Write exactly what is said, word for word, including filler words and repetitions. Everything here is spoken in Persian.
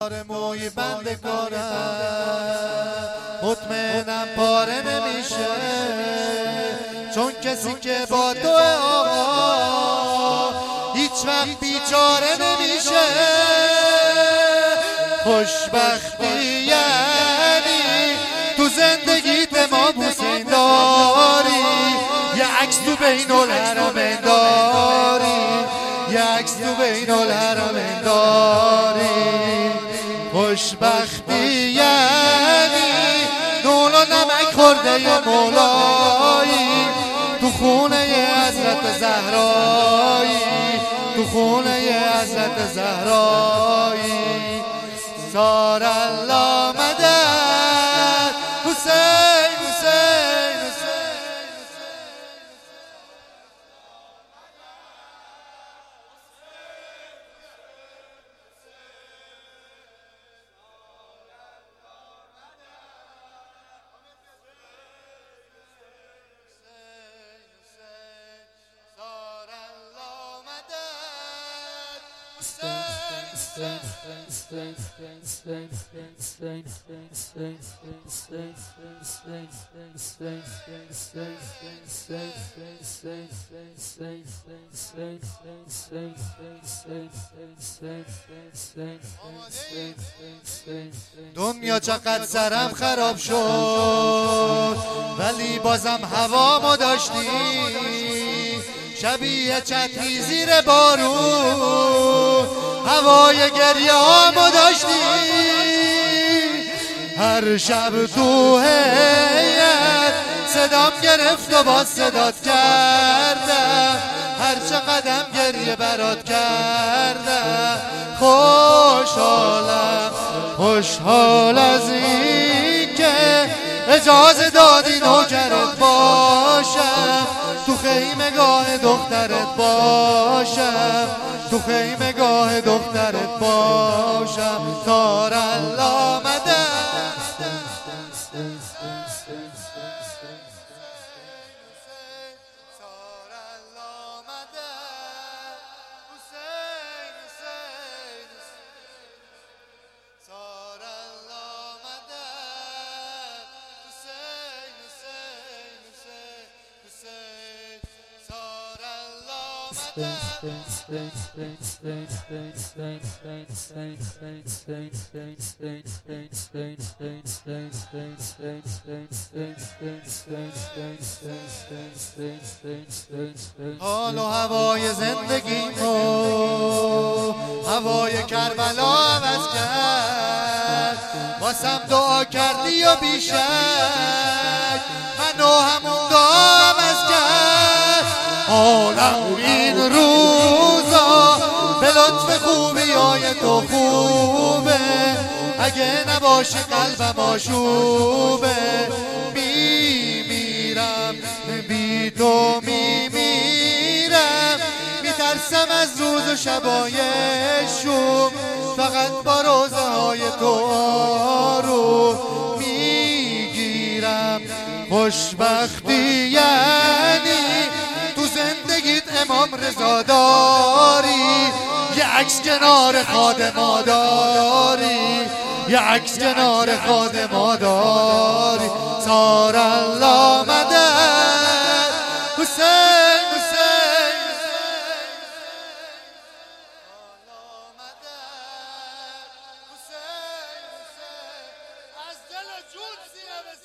موی بنده کارم مطمئنم پاره نمیشه، چون کسی که با تو آقا هیچ وقت بیچاره نمیشه. خوشبختی یعنی تو زندگیت امام حسین داری، یه عکس تو بین الحرمین داری، یه عکس تو بین الحرمین داری. خوشبختی یعنی نون و نمک خورده مولایی، تو خونه حضرت زهرایی، تو خونه حضرت زهرایی. سار الله مدد حسین حسین حسین. دنیا چقدر سرم خراب شد ولی بازم هوامو داشتی، شبیه چتری زیر بارون هوای گریه هامو داشتی. هر شب تو هیئت صدام گرفت و باز صدات کردم، هر چه قدم گریه برات کردم. خوشحالم خوشحال از این که اجازه دادی نوکرت باشم، تو خیمه گاه دخترت باشم، تو خیمه گاه دخترت باشم. سار الله مدد. حال و هوای زندگیمو هوای کربلا عوض کرد، واسم دعا کردی و بیشک منو همون دعا عوض کرد. حالم این روزا به لطف خوبی های تو خوبه، اگه نباشی قلبم آشوبه. میمیرم بی تو میمیرم، میترسم از روز و شبای شوم، فقط با روزه های تو آروم میگیرم. خوشبختی یعنی تو زندگیت امام رضا داری، یه عکس کنار خادما داری، یه عکس کنار خادما داری. سار الله مدد حسین حسین از دل جون سینه